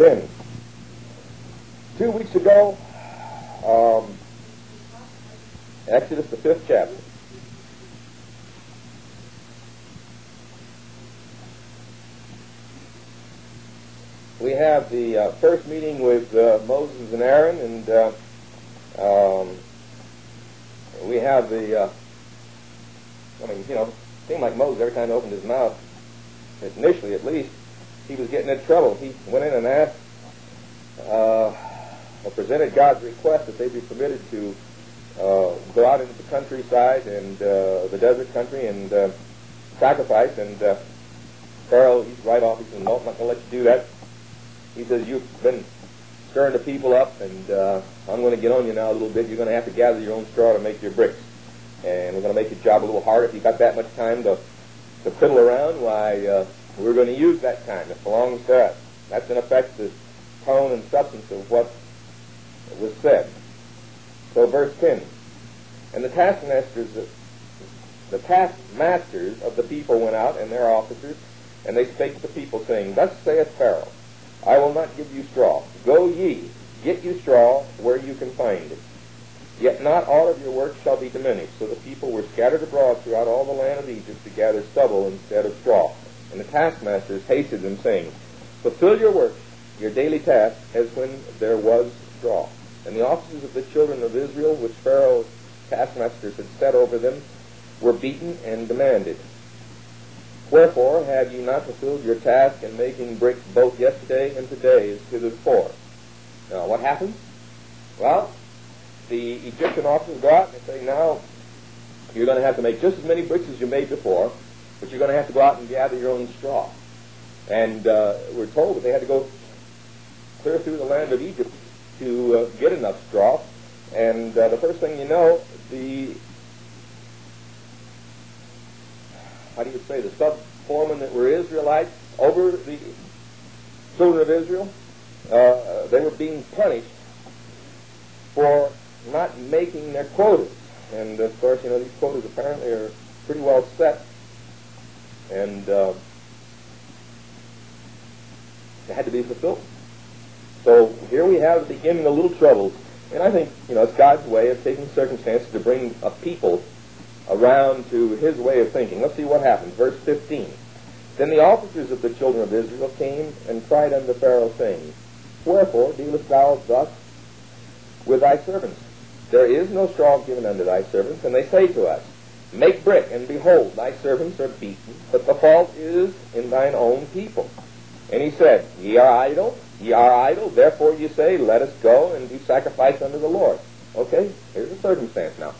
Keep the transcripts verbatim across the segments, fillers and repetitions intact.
ten. Two weeks ago, um, Exodus, the fifth chapter. We have the uh, first meeting with uh, Moses and Aaron, and uh, um, we have the, uh, I mean, you know, it seemed like Moses, every time he opened his mouth, initially at least, he was getting in trouble. He went in and asked, uh, or presented God's request that they be permitted to uh, go out into the countryside and uh, the desert country and uh, sacrifice. And uh, Pharaoh, he's right off. He says, no, I'm not going to let you do that. He says, you've been stirring the people up, and uh, I'm going to get on you now a little bit. You're going to have to gather your own straw to make your bricks. And we're going to make your job a little harder. If you've got that much time to, to fiddle around, why, uh, we're going to use that time. It belongs to us. That's, in effect, the tone and substance of what was said. So verse ten. And the taskmasters, the taskmasters of the people went out, and their officers, and they spake to the people, saying, Thus saith Pharaoh, I will not give you straw. Go ye, get you straw where you can find it. Yet not all of your work shall be diminished. So the people were scattered abroad throughout all the land of Egypt to gather stubble instead of straw. And the taskmasters hasted them, saying, Fulfill your work, your daily task, as when there was straw. And the officers of the children of Israel, which Pharaoh's taskmasters had set over them, were beaten and demanded, Wherefore have ye not fulfilled your task in making bricks both yesterday and today as heretofore? Now, what happens? Well, the Egyptian officers go out and they say, now, you're going to have to make just as many bricks as you made before, but you're going to have to go out and gather your own straw. And uh, we're told that they had to go clear through the land of Egypt to uh, get enough straw. And uh, the first thing you know, the how do you say, the sub-foremen that were Israelites over the children of Israel, uh, they were being punished for not making their quotas. And, of course, you know, these quotas apparently are pretty well set. And uh, they had to be fulfilled. So here we have the beginning of little troubles. And I think, you know, it's God's way of taking circumstances to bring a people around to his way of thinking. Let's see what happens. Verse fifteen. Then the officers of the children of Israel came and cried unto Pharaoh, saying, Wherefore dealest thou thus with thy servants? There is no straw given unto thy servants. And they say to us, Make brick, and behold, thy servants are beaten, but the fault is in thine own people. And he said, Ye are idle, ye are idle, therefore ye say, Let us go and do sacrifice unto the Lord. Okay, here's the circumstance now.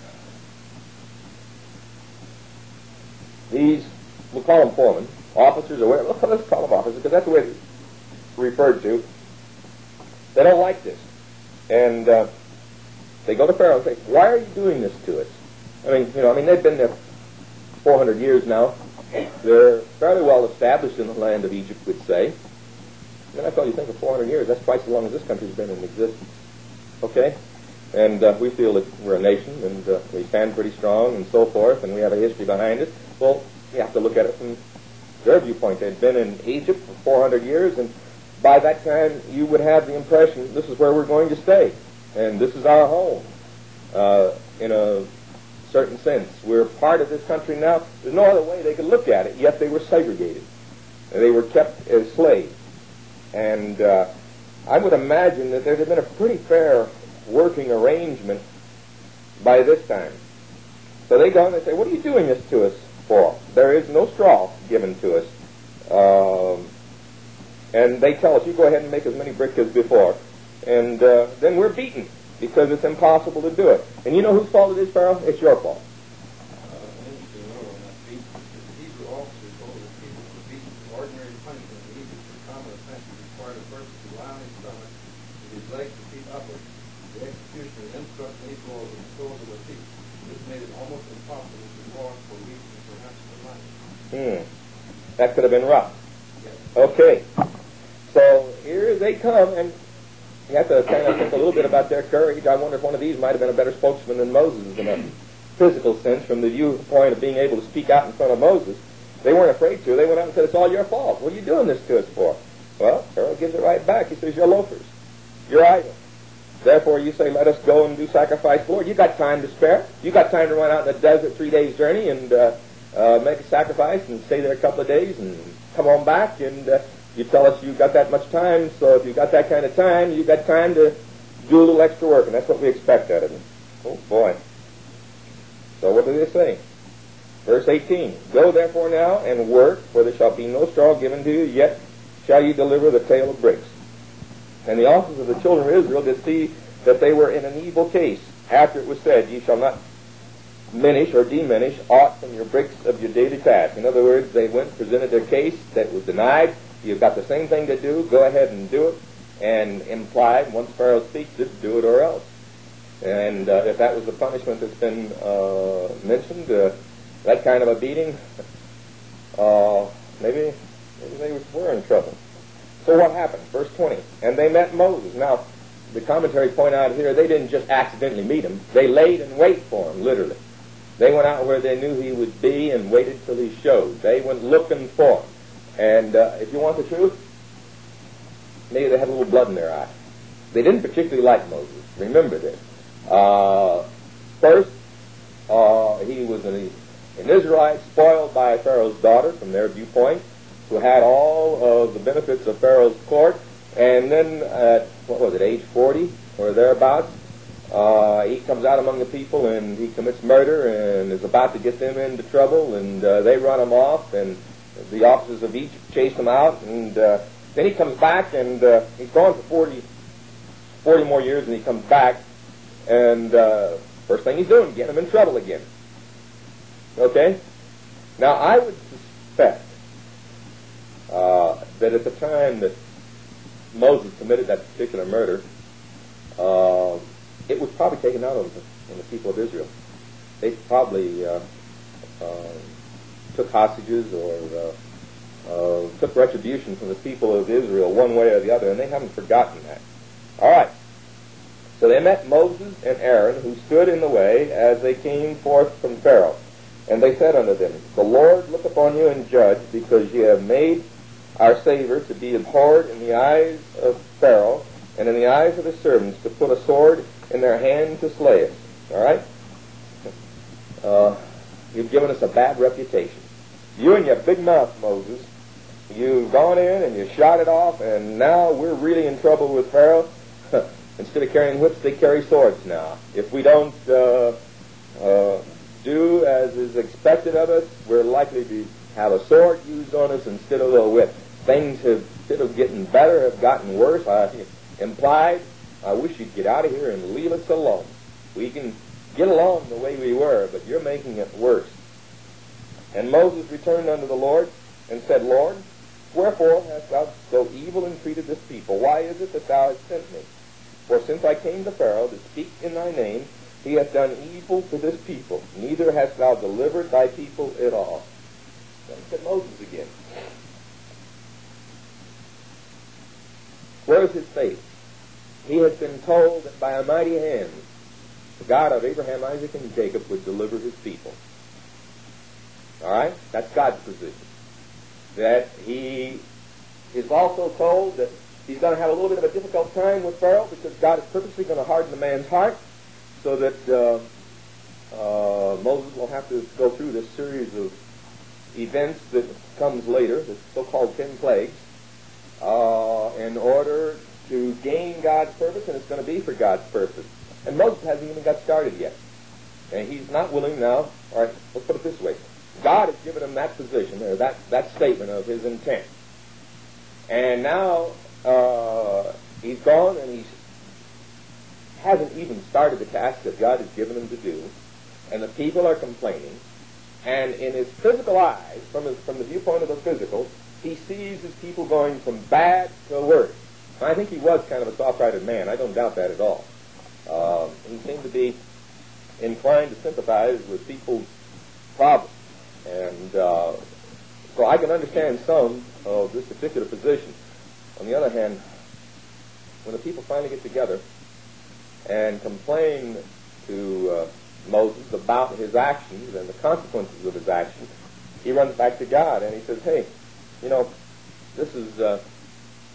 These, we'll call them foremen, officers, or whatever, let's call them officers, because that's the way it's referred to. They don't like this. And uh, they go to Pharaoh and say, Why are you doing this to us? I mean, you know, I mean, they've been there four hundred years now. They're fairly well established in the land of Egypt, we'd say. I mean, that's all you think of four hundred years. That's twice as long as this country's been in existence. Okay? And uh, we feel that we're a nation, and uh, we stand pretty strong, and so forth, and we have a history behind it. Well, you have to look at it from their viewpoint. They'd been in Egypt for four hundred years, and by that time you would have the impression this is where we're going to stay, and this is our home, uh, in a certain sense. We're part of this country now. There's no other way they could look at it, yet they were segregated. They were kept as slaves. And uh, I would imagine that there had been a pretty fair working arrangement by this time. So they go and they say, What are you doing this to us for? There is no straw given to us. Um, and they tell us, you go ahead and make as many bricks as before. And uh, then we're beaten because it's impossible to do it. And you know whose fault it is, Pharaoh? It's your fault. Hmm. That could have been rough. Okay. So here they come, and you have to kind of think a little bit about their courage. I wonder if one of these might have been a better spokesman than Moses in a physical sense, from the viewpoint of being able to speak out in front of Moses. They weren't afraid to. They went out and said, It's all your fault. What are you doing this to us for? Well, Pharaoh gives it right back. He says, you're loafers. You're idle. Therefore, you say, let us go and do sacrifice to the Lord. You got time to spare. You got time to run out in the desert three days' journey and uh, uh, make a sacrifice and stay there a couple of days and come on back. And uh, you tell us you got that much time. So if you got that kind of time, you got time to do a little extra work. And that's what we expect out of him. Oh, boy. So what do they say? Verse eighteen, go therefore now and work, for there shall be no straw given to you, yet shall you deliver the tale of bricks. And the officers of the children of Israel did see that they were in an evil case, after it was said, ye shall not minish or diminish aught from your bricks of your daily task. In other words, they went, presented their case that was denied. You've got the same thing to do, go ahead and do it. And implied, once Pharaoh speaks it, do it or else. And uh, if that was the punishment that's been uh, mentioned, uh, that kind of a beating, uh, maybe, maybe they were in trouble. So what happened? Verse twenty, and they met Moses. Now, the commentary point out here, they didn't just accidentally meet him. They laid in wait for him, literally. They went out where they knew he would be and waited till he showed. They went looking for him. And uh, if you want the truth, maybe they had a little blood in their eye. They didn't particularly like Moses. Remember this. Uh, first, uh, he was an, an Israelite spoiled by Pharaoh's daughter, from their viewpoint, who had all of the benefits of Pharaoh's court. And then at, what was it, age forty or thereabouts, uh, he comes out among the people and he commits murder and is about to get them into trouble, and uh, they run him off, and the officers of Egypt chase him out, and uh, then he comes back, and uh, he's gone for forty, forty more years, and he comes back, and uh, first thing he's doing, getting him in trouble again. Okay? Now, I would suspect uh, that at the time that Moses committed that particular murder, uh, it was probably taken out of the, on the people of Israel. They probably uh, uh, took hostages or uh, uh, took retribution from the people of Israel one way or the other, and they haven't forgotten that. All right. So they met Moses and Aaron, who stood in the way as they came forth from Pharaoh. And they said unto them, the Lord look upon you and judge, because ye have made our Savior to be abhorred in the eyes of Pharaoh and in the eyes of his servants, to put a sword in their hand to slay us. All right? Uh, you've given us a bad reputation. You and your big mouth, Moses, you've gone in and you shot it off, and now we're really in trouble with Pharaoh. Instead of carrying whips, they carry swords now. If we don't uh, uh, do as is expected of us, we're likely to have a sword used on us instead of a whip. Things have, instead of getting better, have gotten worse. I implied, I wish you'd get out of here and leave us alone. We can get along the way we were, but you're making it worse. And Moses returned unto the Lord and said, Lord, wherefore hast thou so evil entreated this people? Why is it that thou hast sent me? For since I came to Pharaoh to speak in thy name, he hath done evil to this people. Neither hast thou delivered thy people at all. Then said Moses again. Where is his faith? He has been told that by a mighty hand, the God of Abraham, Isaac, and Jacob would deliver his people. All right? That's God's position. That he is also told that he's going to have a little bit of a difficult time with Pharaoh, because God is purposely going to harden the man's heart, so that uh, uh, Moses will have to go through this series of events that comes later, the so-called ten plagues, uh, in order to gain God's purpose, and it's going to be for God's purpose. And Moses hasn't even got started yet. And he's not willing now. All right, let's put it this way. God has given him that position, or that, that statement of his intent. And now uh, he's gone, and he hasn't even started the task that God has given him to do. And the people are complaining. And in his physical eyes, from, his, from the viewpoint of the physical, he sees his people going from bad to worse. I think he was kind of a soft-hearted man. I don't doubt that at all. Um, he seemed to be inclined to sympathize with people's problems. And uh, so I can understand some of this particular position. On the other hand, when the people finally get together and complain to uh, Moses about his actions and the consequences of his actions, he runs back to God and he says, hey, you know, this is uh,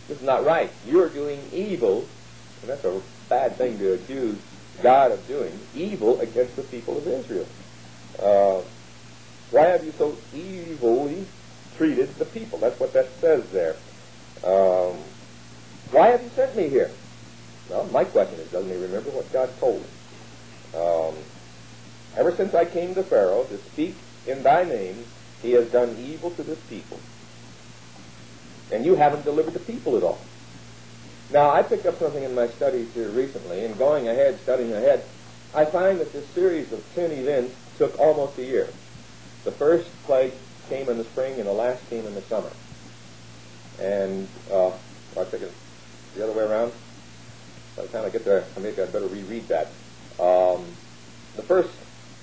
This is not right. You're doing evil, and that's a bad thing to accuse God of doing, evil against the people of Israel. Uh, why have you so evilly treated the people? That's what that says there. Um, why have you sent me here? Well, my question is, doesn't he remember what God told him? Um, ever since I came to Pharaoh to speak in thy name, he has done evil to this people. And you haven't delivered the people at all. Now, I picked up something in my studies here recently, and going ahead, studying ahead, I find that this series of ten events took almost a year. The first plague came in the spring, and the last came in the summer. And, uh, I think it's the other way around. By the time I get there, I maybe I'd better reread that. Um, the first,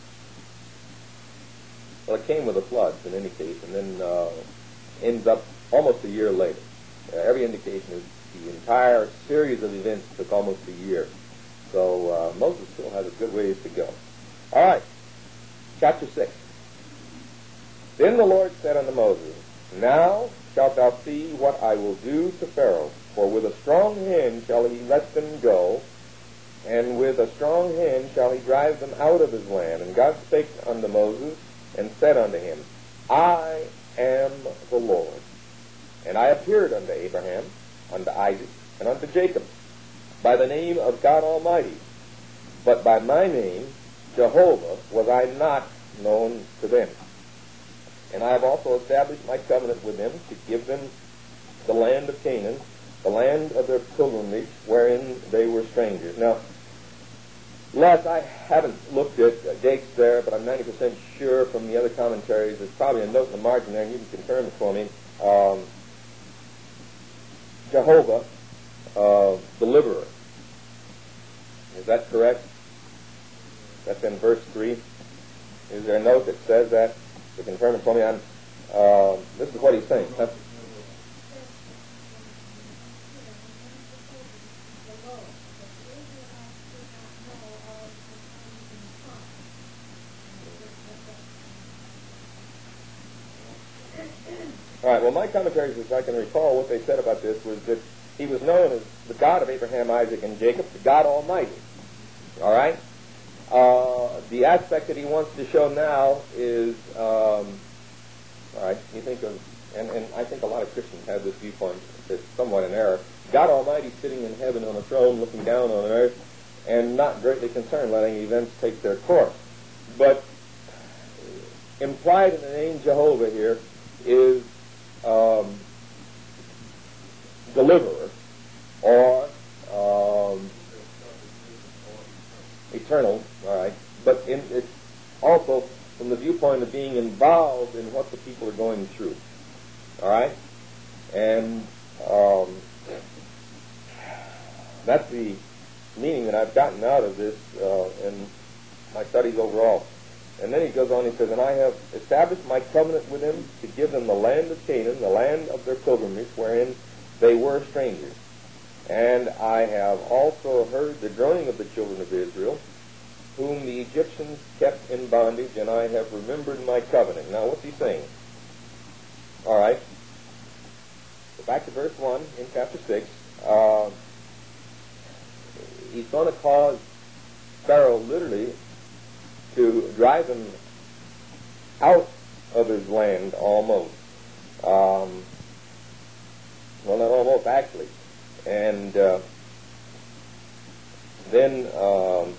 well, it came with the floods in any case, and then uh, ends up almost a year later. Uh, every indication is the entire series of events took almost a year. So uh, Moses still has a good ways to go. All right, chapter six. Then the Lord said unto Moses, Now shalt thou see what I will do to Pharaoh, for with a strong hand shall he let them go, and with a strong hand shall he drive them out of his land. And God spake unto Moses, and said unto him, I am the Lord. And I appeared unto Abraham, unto Isaac, and unto Jacob, by the name of God Almighty. But by my name, Jehovah, was I not known to them. And I have also established my covenant with them to give them the land of Canaan, the land of their pilgrimage, wherein they were strangers. Now, Les, I haven't looked at uh, dates there, but I'm ninety percent sure from the other commentaries, there's probably a note in the margin there, and you can confirm it for me. Um, Jehovah, uh, deliverer. Is that correct? That's in verse three. Is there a note that says that? To confirm it for me, I'm, uh, this is what he's saying. Huh? All right, well, my commentaries, as I can recall, what they said about this was that he was known as the God of Abraham, Isaac, and Jacob, the God Almighty. All right? Uh, the aspect that he wants to show now is, um, all right, you think of, and, and I think a lot of Christians have this viewpoint that's somewhat in error, God Almighty sitting in heaven on a throne looking down on earth and not greatly concerned letting events take their course. But implied in the name Jehovah here is um, deliverer or um, eternal, all right, but in, it's also from the viewpoint of being involved in what the people are going through, all right, and um, that's the meaning that I've gotten out of this uh, in my studies overall. And then he goes on, he says, And I have established my covenant with them to give them the land of Canaan, the land of their pilgrimage, wherein they were strangers. And I have also heard the groaning of the children of Israel, whom the Egyptians kept in bondage, and I have remembered my covenant. Now, what's he saying? All right. Go back to verse one in chapter six. Uh, he's going to cause Pharaoh literally to drive him out of his land almost. Um, well, not almost, actually. And uh, then um,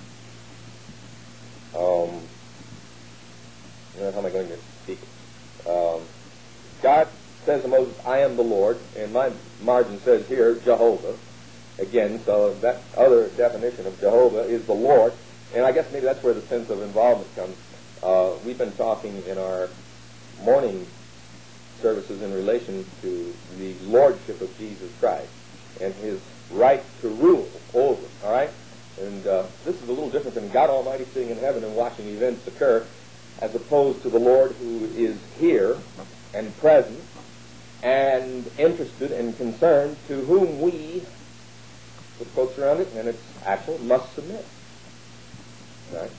um, how am I going to speak? Um, God says to Moses, I am the Lord, and my margin says here, Jehovah. Again, so that other definition of Jehovah is the Lord. And I guess maybe that's where the sense of involvement comes. Uh, we've been talking in our morning services in relation to the lordship of Jesus Christ and his right to rule over, all right? And uh, this is a little different than God Almighty sitting in heaven and watching events occur, as opposed to the Lord who is here and present and interested and concerned, to whom we, with quotes around it, and it's actual, must submit. Right?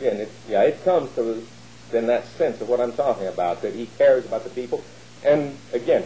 again, it's, yeah, it comes to then that sense of what I'm talking about, that he cares about the people. And again,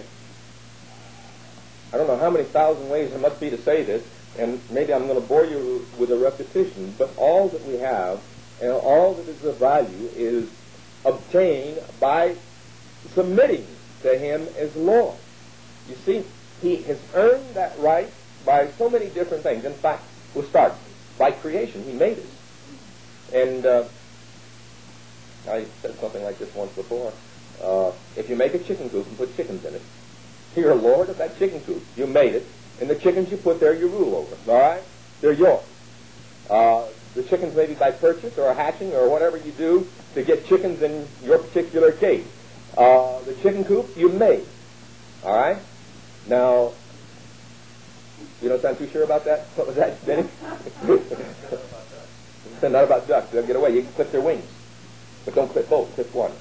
I don't know how many thousand ways there must be to say this, and maybe I'm going to bore you with a repetition, but all that we have and all that is of value is obtained by submitting to him as Lord. You see, he has earned that right by so many different things. In fact, we'll start by creation. He made us. And uh, I said something like this once before. Uh, if you make a chicken coop and put chickens in it, you're Lord of that chicken coop. You made it. And the chickens you put there, you rule over. All right? They're yours. Uh, the chickens may be by purchase or hatching or whatever you do to get chickens in your particular case. Uh, the chicken coop, you made. All right? Now, you don't sound too sure about that? What was that, Benny? Not about ducks. They'll get away. You can clip their wings. But don't clip both. Clip one.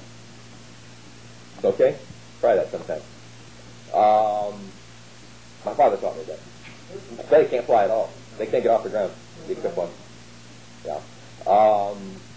Okay? Try that sometime. Um, my father taught me that. They can't fly at all. They can't get off the ground. You clip one. Yeah. Um,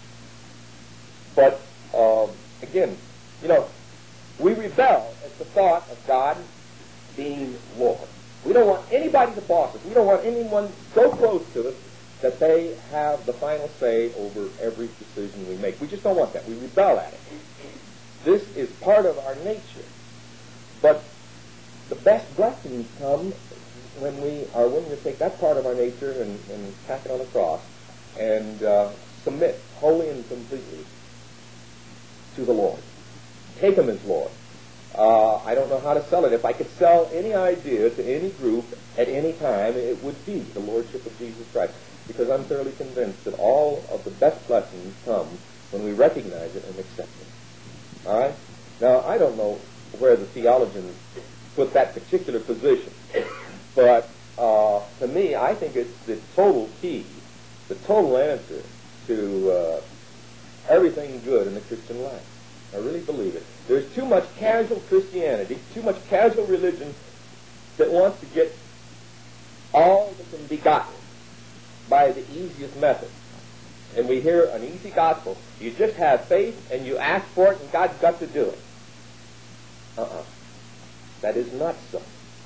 but, um, again, you know, we rebel at the thought of God being Lord. We don't want anybody to boss us. We don't want anyone so close to us that they have the final say over every decision we make. We just don't want that. We rebel at it. This is part of our nature. But the best blessings come when we are willing to take that part of our nature and, and tack it on the cross and uh, submit wholly and completely to the Lord. Take him as Lord. Uh, I don't know how to sell it. If I could sell any idea to any group at any time, it would be the Lordship of Jesus Christ. Because I'm thoroughly convinced that all of the best blessings come when we recognize it and accept it. All right? Now, I don't know where the theologians put that particular position. But uh, to me, I think it's the total key, the total answer to uh, everything good in the Christian life. I really believe it. There's too much casual Christianity, too much casual religion that wants to get all that can be gotten by the easiest method. And we hear an easy gospel. You just have faith and you ask for it and God's got to do it. Uh-uh. That is not so.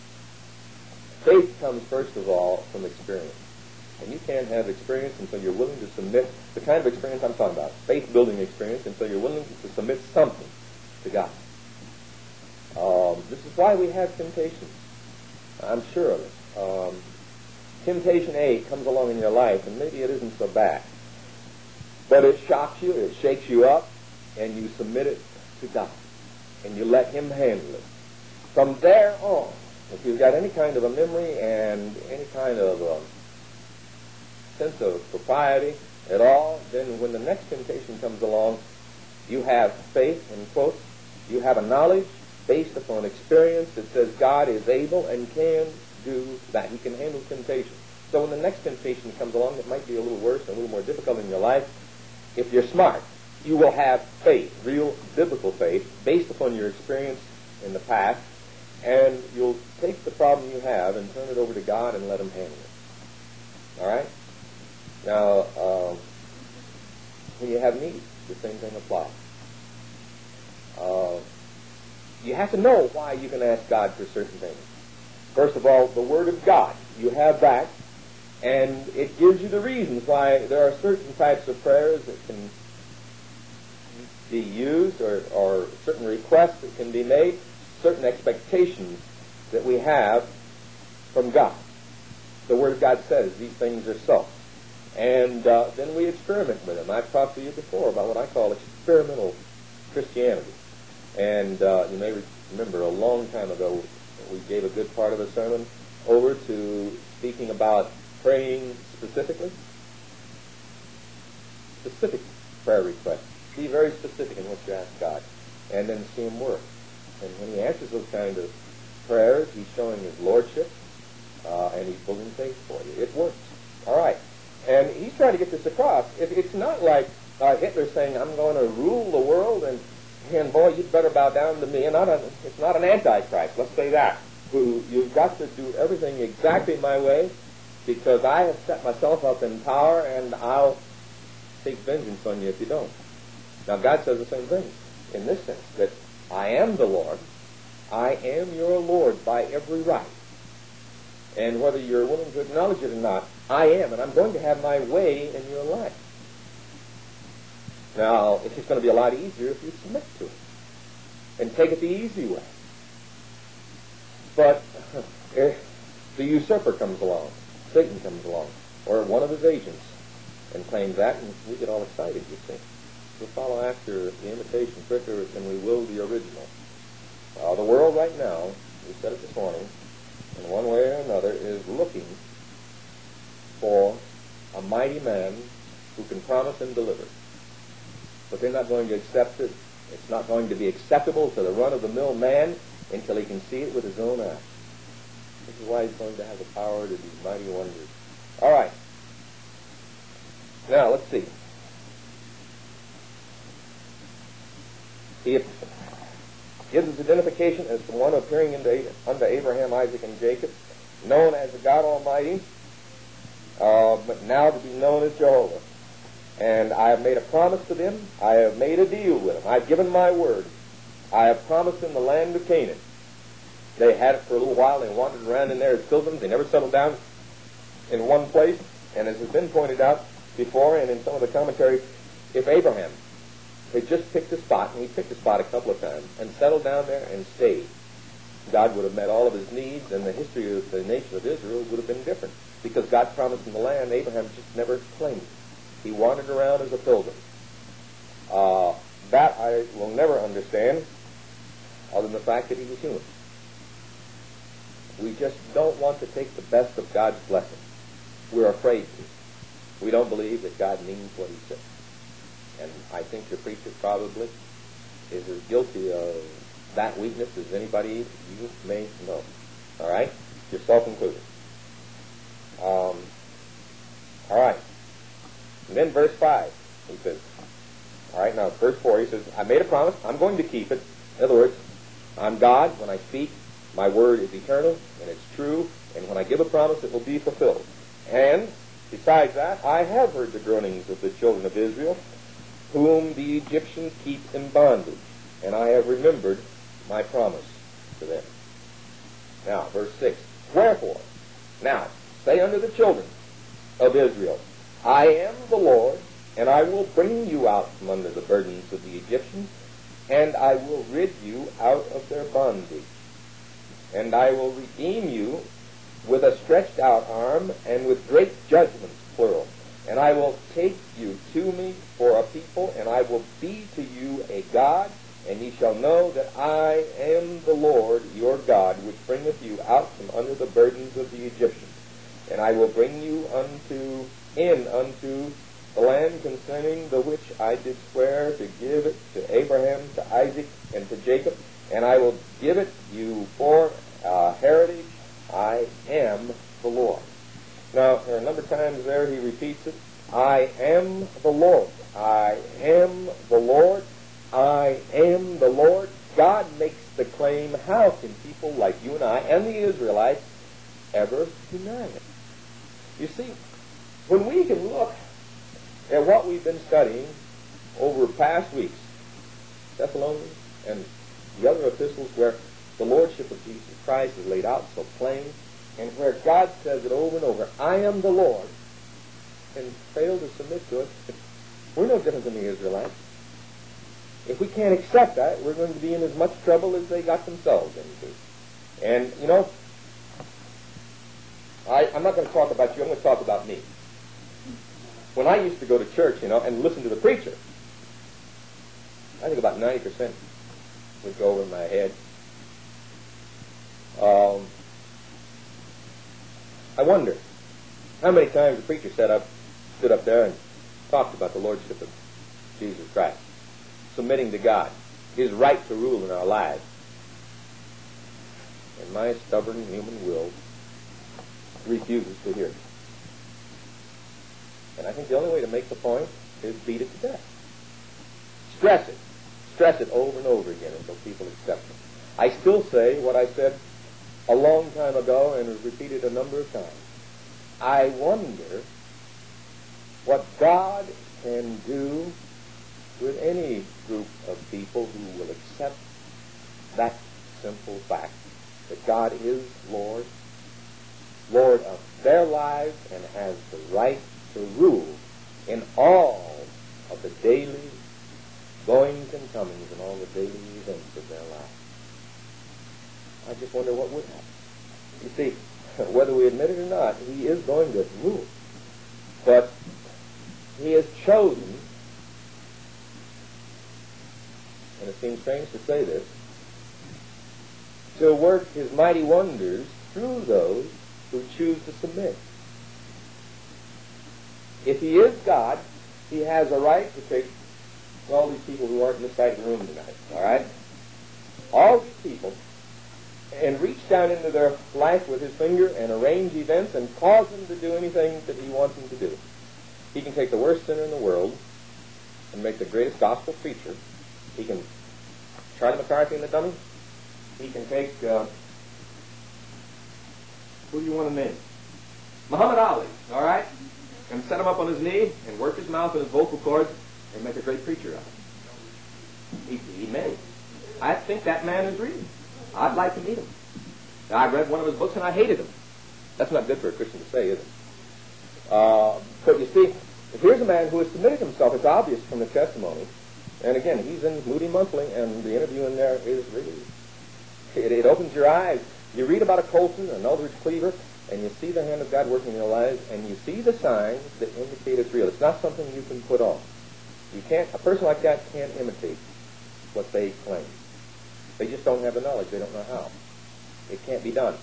Faith comes first of all from experience. And you can't have experience until you're willing to submit the kind of experience I'm talking about, faith-building experience, until you're willing to submit something to God. Um, this is why we have temptations. I'm sure of it. Um, temptation A comes along in your life, and maybe it isn't so bad. But it shocks you, it shakes you up, and you submit it to God. And you let him handle it. From there on, if you've got any kind of a memory and any kind of a sense of propriety at all, then when the next temptation comes along, you have faith, in quotes, you have a knowledge based upon experience that says God is able and can do that. He can handle temptation. So when the next temptation comes along, it might be a little worse and a little more difficult in your life. If you're smart, you will have faith, real biblical faith, based upon your experience in the past, and you'll take the problem you have and turn it over to God and let him handle it. All right? Now, um, when you have need, the same thing applies. Uh, you have to know why you can ask God for certain things. First of all, the Word of God. You have that, and it gives you the reasons why there are certain types of prayers that can be used, or, or certain requests that can be made, certain expectations that we have from God. The Word of God says these things are so. And uh, then we experiment with them. I've talked to you before about what I call experimental Christianity. And uh, you may re- remember a long time ago we gave a good part of the sermon over to speaking about praying specifically. Specific prayer requests. Be very specific in what you ask God. And then see him work. And when he answers those kind of prayers, he's showing his lordship, uh, and he's building faith for you. It works. All right. And he's trying to get this across. It, it's not like uh, Hitler saying, I'm going to rule the world, and, and boy, you'd better bow down to me. And not a, it's not an antichrist, let's say that, who you've got to do everything exactly my way because I have set myself up in power, and I'll take vengeance on you if you don't. Now, God says the same thing in this sense, that I am the Lord. I am your Lord by every right. And whether you're willing to acknowledge it or not, I am, and I'm going to have my way in your life. Now, it's just going to be a lot easier if you submit to it and take it the easy way. But if the usurper comes along, Satan comes along, or one of his agents, and claims that, and we get all excited, you see. We'll follow after the imitation quicker than we will the original. Uh, the world right now, we said it this morning, in one way or another, is looking for a mighty man who can promise and deliver. But they're not going to accept it. It's not going to be acceptable to the run-of-the-mill man until he can see it with his own eyes. This is why he's going to have the power to do mighty wonders. All right. Now, let's see. He gives his identification as the one appearing unto Abraham, Isaac, and Jacob, known as the God Almighty, uh, but now to be known as Jehovah. And I have made a promise to them. I have made a deal with them. I've given my word. I have promised them the land of Canaan. They had it for a little while. They wandered around in there as pilgrims. They never settled down in one place. And as has been pointed out before and in some of the commentary, if Abraham had just picked a spot, and he picked a spot a couple of times, and settled down there and stayed, God would have met all of his needs, and the history of the nation of Israel would have been different. Because God promised him the land, Abraham just never claimed it. He wandered around as a pilgrim. Uh, that I will never understand, other than the fact that he was human. We just don't want to take the best of God's blessing. We're afraid to. We don't believe that God means what he says. And I think the preacher probably is as guilty of that weakness as anybody you may know. All right? Yourself included. Um, all right. And then verse five, he says, all right, now verse four, he says, I made a promise, I'm going to keep it. In other words, I'm God. When I speak, my word is eternal, and it's true, and when I give a promise, it will be fulfilled. And, besides that, I have heard the groanings of the children of Israel, whom the Egyptians keep in bondage, and I have remembered my promise to them. Now, verse six, wherefore, now, say unto the children of Israel, I am the Lord, and I will bring you out from under the burdens of the Egyptians, and I will rid you out of their bondage. And I will redeem you with a stretched out arm, and with great judgments, plural. And I will take you to me for a people, and I will be to you a God, and ye shall know that I am the Lord your God, which bringeth you out from under the burdens of the Egyptians. And I will bring you unto in unto the land concerning the which I did swear to give it to Abraham, to Isaac, and to Jacob, and I will give it you for uh, heritage. I am the Lord. Now, there are a number of times there he repeats it. I am the Lord. I am the Lord. I am the Lord. God makes the claim. How can people like you and I and the Israelites ever deny it? You see, when we can look at what we've been studying over past weeks, Thessalonians and the other epistles where the Lordship of Jesus Christ is laid out so plain, and where God says it over and over, I am the Lord, and fail to submit to it, we're no different than the Israelites. If we can't accept that, we're going to be in as much trouble as they got themselves into. And, you know, I, I'm not going to talk about you, I'm going to talk about me. When I used to go to church, you know, and listen to the preacher, I think about ninety percent would go over my head. Um, I wonder how many times the preacher sat up, stood up there and talked about the Lordship of Jesus Christ, submitting to God, his right to rule in our lives. And my stubborn human will refuses to hear it. And I think the only way to make the point is beat it to death. Stress it. Stress it over and over again until people accept it. I still say what I said a long time ago and have repeated a number of times. I wonder what God can do with any group of people who will accept that simple fact that God is Lord, Lord of their lives, and has the right to rule in all of the daily goings and comings and all the daily events of their lives. I just wonder what would happen. You see, whether we admit it or not, he is going to rule. But he has chosen, and it seems strange to say this, to work his mighty wonders through those who choose to submit. If he is God, he has a right to take all these people who aren't in this side of the room tonight, all right? All these people, and reach down into their life with his finger and arrange events and cause them to do anything that he wants them to do. He can take the worst sinner in the world and make the greatest gospel preacher. He can Charlie McCarthy in the dummy. He can take, uh, who do you want to name? Muhammad Ali, all right? And set him up on his knee and work his mouth and his vocal cords and make a great preacher out of him. He, he may. I think that man is real. I'd like to meet him. Now, I read one of his books and I hated him. That's not good for a Christian to say, is it? Uh, but you see, if here's a man who has submitted himself, it's obvious from the testimony. And again, he's in Moody Monthly, and the interview in there is really, it, it opens your eyes. You read about a Colson, an Eldridge Cleaver, and you see the hand of God working in their lives, and you see the signs that indicate it's real. It's not something you can put on. You can't, a person like that can't imitate what they claim. They just don't have the knowledge. They don't know how. It can't be done.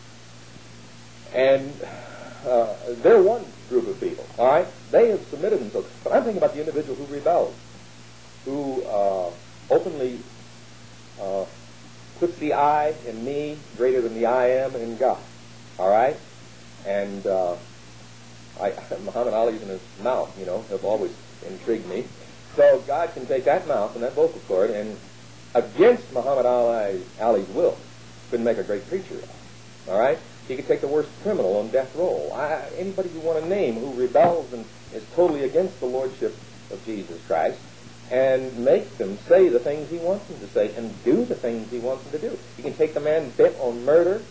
And uh, they're one group of people, all right? They have submitted themselves. But I'm thinking about the individual who rebels, who uh, openly uh, puts the I in me greater than the I am in God, all right? And uh, I, Muhammad Ali's in his mouth, you know, have always intrigued me. So God can take that mouth and that vocal cord and against Muhammad Ali, Ali's will, could make a great preacher. All right? He could take the worst criminal on death row. I, anybody you want to name who rebels and is totally against the lordship of Jesus Christ, and make them say the things he wants them to say and do the things he wants them to do. He can take the man bent on murder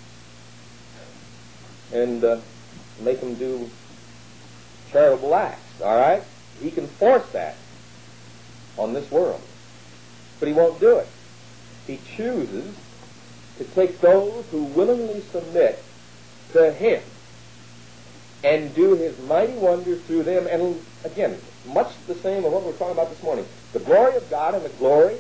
and uh, make him do charitable acts. All right? He can force that on this world. But he won't do it. He chooses to take those who willingly submit to him and do his mighty wonders through them. And again, much the same of what we're talking about this morning. The glory of God and the glory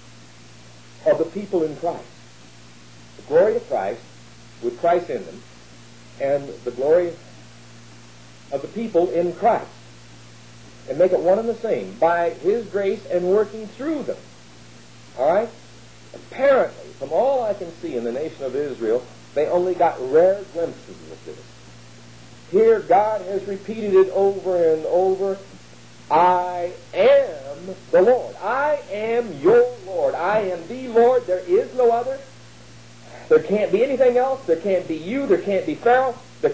of the people in Christ. The glory of Christ with Christ in them, and the glory of the people in Christ. And make it one and the same by his grace and working through them. All right? Apparently, from all I can see in the nation of Israel, they only got rare glimpses of this. Here, God has repeated it over and over. I am the Lord. I am your Lord. I am the Lord. There is no other. There can't be anything else. There can't be you. There can't be Pharaoh. There,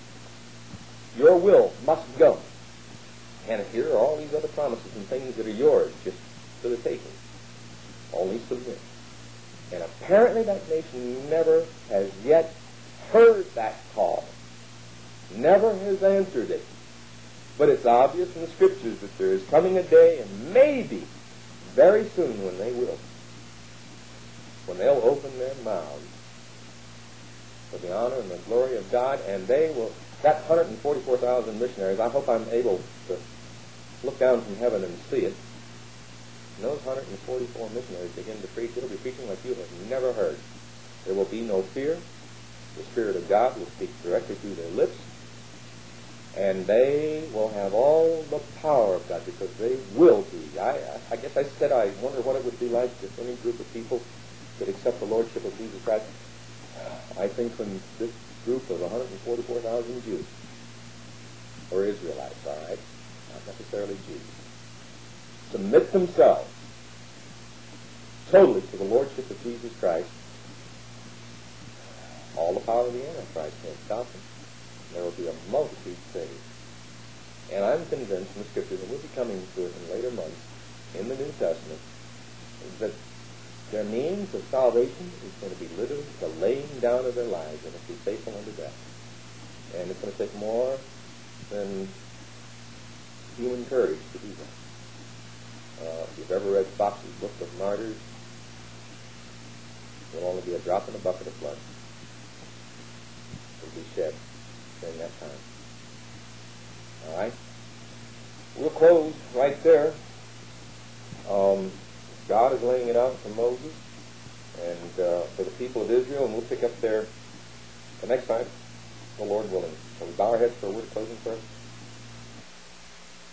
your will must go. And here are all these other promises and things that are yours just for the taking. Only submit. And apparently that nation never has yet heard that call. Never has answered it. But it's obvious in the Scriptures that there is coming a day, and maybe very soon when they will, when they'll open their mouths for the honor and the glory of God, and they will, that one hundred forty-four thousand missionaries, I hope I'm able to look down from heaven and see it. And those one hundred forty-four missionaries begin to preach. It'll be preaching like you have never heard. There will be no fear. The Spirit of God will speak directly through their lips. And they will have all the power of God because they will be. I, I guess I said I wonder what it would be like if any group of people could accept the Lordship of Jesus Christ. I think when this group of one hundred forty-four thousand Jews, or Israelites, all right, not necessarily Jews, submit themselves totally to the Lordship of Jesus Christ, all the power of the Antichrist can't stop them. There will be a multitude saved. And I'm convinced from the Scriptures, and we'll be coming to it in later months in the New Testament, that their means of salvation is going to be literally the laying down of their lives and to be faithful unto death. And it's going to take more than human courage to do that. Uh, if you've ever read Fox's Book of Martyrs, it will only be a drop in a bucket of blood to be shed during that time. All right? We'll close right there. Um, God is laying it out for Moses and uh, for the people of Israel, and we'll pick up there the next time, the Lord willing. So we bow our heads for a word of closing prayer.